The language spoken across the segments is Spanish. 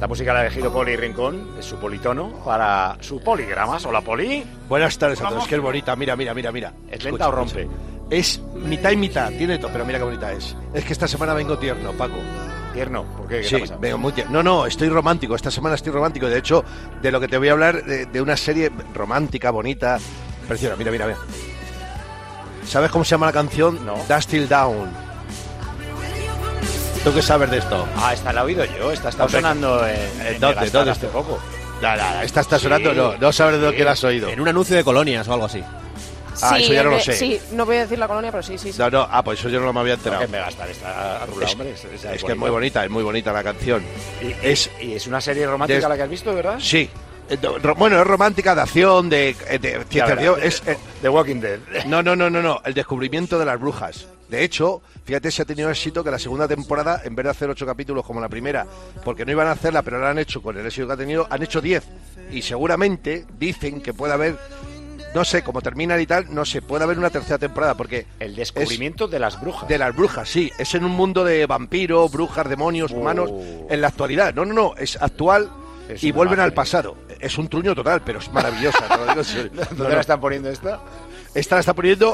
Esta música la ha elegido Poli Rincón, es su politono, para su poligramas. Hola, Poli. Buenas tardes a todos, que es bonita, mira. ¿Es lenta o rompe? Es mitad y mitad, tiene todo, pero mira qué bonita es. Es que esta semana vengo tierno, Paco. ¿Tierno? ¿Por qué? ¿Qué Sí, te ha pasado? vengo muy tierno. No, estoy romántico, esta semana estoy romántico. De hecho, de lo que te voy a hablar, de una serie romántica, bonita, preciosa, mira. ¿Sabes cómo se llama la canción? No. Dust Till Down. ¿Tú qué sabes de esto? Ah, esta la he oído yo, esta está Hombre, sonando en ¿dónde Megastar está? hace poco. Esta está sonando, no sabes de lo que la has oído. En un anuncio de colonias o algo así. Ah, eso ya no lo sé. Sí, no voy a decir la colonia, pero sí. No, pues eso yo no me había enterado. Que en Megastar está arrulado, hombre. Es que es muy bonita la canción. ¿Y es una serie romántica la que has visto, verdad? Sí. Bueno, es romántica, de acción, de ciencia ficción. Es The Walking Dead. No. El descubrimiento de las brujas. De hecho, fíjate si ha tenido éxito que la segunda temporada, en vez de hacer 8 capítulos como la primera, porque no iban a hacerla, pero la han hecho con el éxito que ha tenido, han hecho 10. Y seguramente dicen que puede haber, no sé cómo terminan y tal, no sé, puede haber una tercera temporada, porque El descubrimiento de las brujas. de las brujas, sí, es en un mundo de vampiros, brujas, demonios, humanos, en la actualidad. No, es actual Es y una vuelven al maravilla. pasado. Es un truño total, pero es maravillosa. Te lo digo en serio. ¿Dónde la están poniendo esta? Esta la está poniendo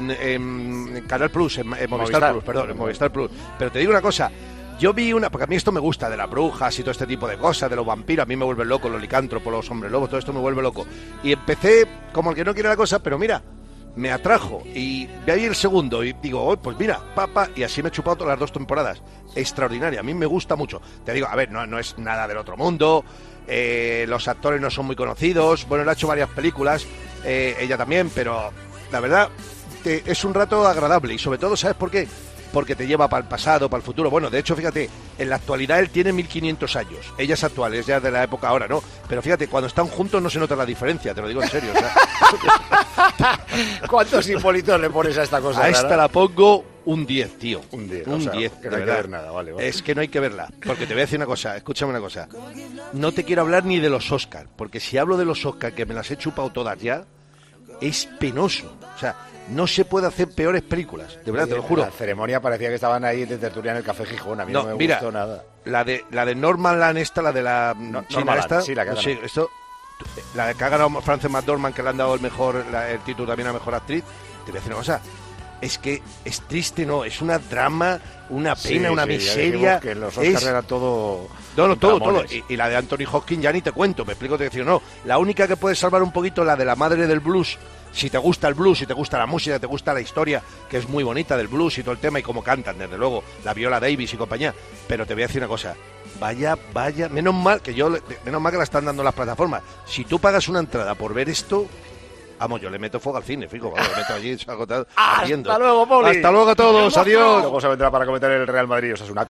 en Canal Plus, en Movistar Plus, perdón, en Movistar Plus. Pero te digo una cosa, yo vi porque a mí esto me gusta, de las brujas y todo este tipo de cosas, de los vampiros, a mí me vuelve loco, los licántropos, los hombres lobos, todo esto me vuelve loco. Y empecé como el que no quiere la cosa, pero mira, me atrajo. Y vi ahí el segundo y digo, oh, pues mira, y así me he chupado todas las 2 temporadas. Extraordinaria, a mí me gusta mucho. Te digo, a ver, no es nada del otro mundo, los actores no son muy conocidos, bueno, él ha hecho varias películas, ella también, pero la verdad es un rato agradable y sobre todo, ¿sabes por qué? Porque te lleva para el pasado, para el futuro. Bueno, de hecho, fíjate, en la actualidad él tiene 1500 años. Ella es actual, es ya de la época ahora, ¿no? Pero fíjate, cuando están juntos no se nota la diferencia, te lo digo en serio. O sea, ¿Cuántos hipolitos le pones a esta cosa? a esta la pongo un 10, tío. Un 10, Un o sea, 10, que de no hay que verdad. ver nada, vale. Es que no hay que verla, porque te voy a decir una cosa, escúchame una cosa. No te quiero hablar ni de los Oscars, porque si hablo de los Oscars, que me las he chupado todas ya, es penoso. O sea, no se puede hacer peores películas, de verdad, te lo juro. La ceremonia parecía que estaban ahí de tertulia en el Café Gijón, a mí no me mira, gustó nada. La de Normanland esta, la de la China Normanland, esta, sí, la que ha ganado. esto, la que ha ganado Frances McDormand, que le han dado el título también a Mejor Actriz, te voy a decir una cosa, es que es triste, no, es una drama, una pena, una miseria. Que en los Oscars era todo... Todo. dramones. Y la de Anthony Hopkins ya ni te cuento, me explico, te decir, no. La única que puede salvar un poquito, la de la madre del blues, si te gusta el blues, si te gusta la música, te gusta la historia, que es muy bonita del blues y todo el tema, y cómo cantan, desde luego, la Viola Davis y compañía. Pero te voy a decir una cosa, vaya, menos mal que la están dando las plataformas. Si tú pagas una entrada por ver esto, vamos, yo le meto fuego al cine, fijo, vamos, le meto allí, salgo ardiendo. ¡Hasta luego, Poli! Hasta luego a todos, adiós. Luego se vendrá para comentar el Real Madrid, Osasuna.